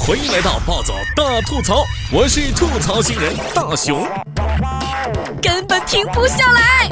欢迎来到暴走大吐槽，我是吐槽新人大熊， 根本停不下来。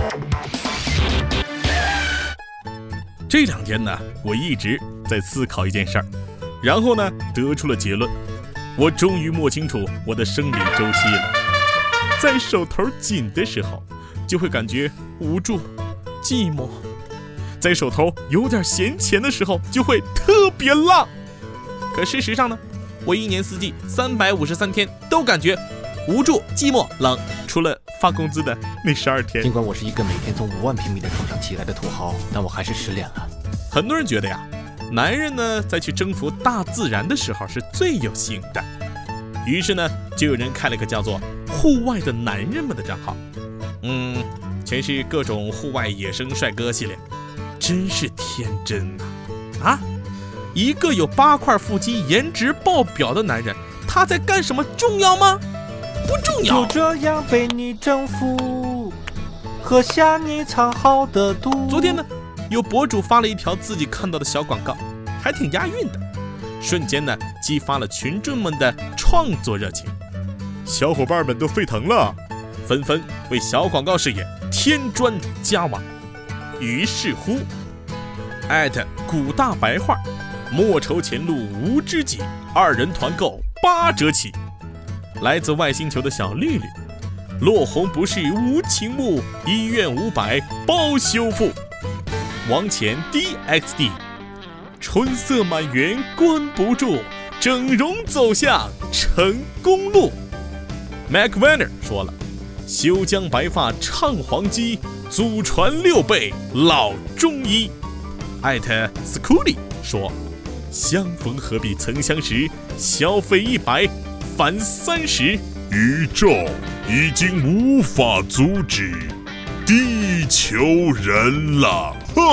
这两天呢，我一直在思考一件事儿，然后呢，得出了结论。我终于摸清楚我的生理周期了。在手头紧的时候，就会感觉无助、寂寞；在手头有点闲钱的时候，就会特别浪。可事实上呢，我一年四季353天都感觉无助、寂寞、冷，除了发工资的那12天。 尽管我是一个每天从5万平米的床上起来的土豪，但我还是失恋了。 很多人觉得呀，男人呢在去征服大自然的时候是最有型的，于是呢就有人开了个叫做户外的男人们的账号，全是各种户外野生帅哥系列，真是天真啊！一个有8块腹肌、颜值爆表的男人，他在干什么重要吗？不重要。 就这样被你征服，喝下你藏好的毒。 昨天呢，有博主发了一条自己看到的小广告，还挺押韵的，瞬间呢激发了群众们的创作热情，小伙伴们都沸腾了，纷纷为小广告事业添砖加瓦。于是乎，古大白话，莫愁前路无知己，2人团购8折起。来自外星球的小绿绿，落红不是无情木，医院500包修复。王前 DXD， 春色满园关不住，整容走向成功路。Mac Vanner 说了，休将白发唱黄鸡，祖传6辈老中医。Scooty 说，相逢何必曾相识，消费100返30。宇宙已经无法阻止地球人了。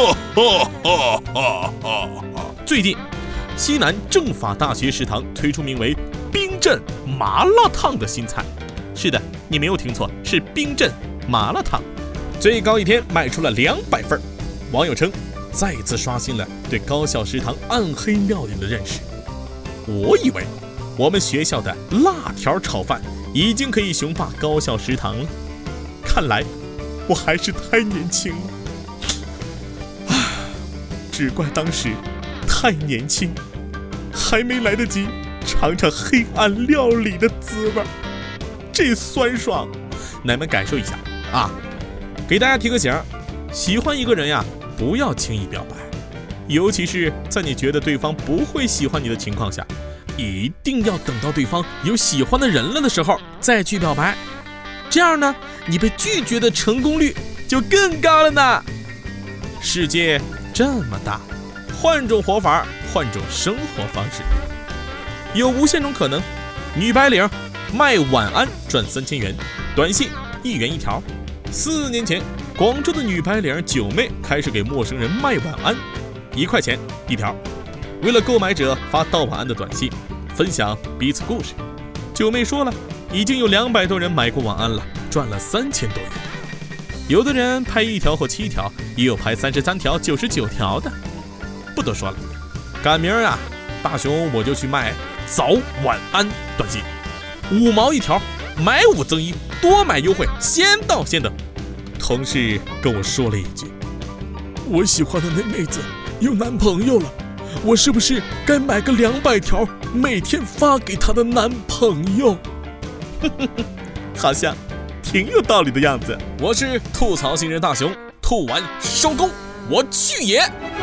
最近，西南政法大学食堂推出名为冰镇麻辣烫的新菜。是的，你没有听错，是冰镇麻辣烫，最高一天卖出了200份。网友称，再次刷新了对高校食堂暗黑料理的认识。我以为我们学校的辣条炒饭已经可以雄霸高校食堂了，看来我还是太年轻了。只怪当时太年轻，还没来得及尝尝黑暗料理的滋味，这酸爽，奶们感受一下啊！给大家提个醒，喜欢一个人呀，不要轻易表白，尤其是在你觉得对方不会喜欢你的情况下，一定要等到对方有喜欢的人了的时候再去表白，这样呢，你被拒绝的成功率就更高了呢。世界这么大，换种活法，换种生活方式，有无限种可能。女白领卖晚安赚3000元，短信1元1条。4年前，广州的女白领九妹开始给陌生人卖晚安，1块钱1条。为了购买者发道晚安的短信，分享彼此故事，九妹说了，已经有200多人买过晚安了，赚了3000多元。有的人拍1条或7条，也有拍33条、99条的。不多说了，赶明儿啊，大熊我就去卖早晚安短信，5毛1条，买5赠1，多买优惠，先到先得。同事跟我说了一句，我喜欢的那妹子有男朋友了，我是不是该买个200条，每天发给她的男朋友？好像挺有道理的样子。我是吐槽新人大熊，吐完收工，我去也！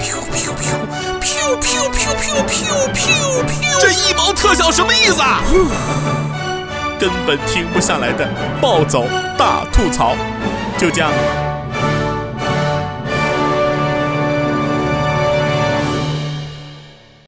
这1毛特效什么意思啊？根本停不下来的暴走大吐槽，就这样。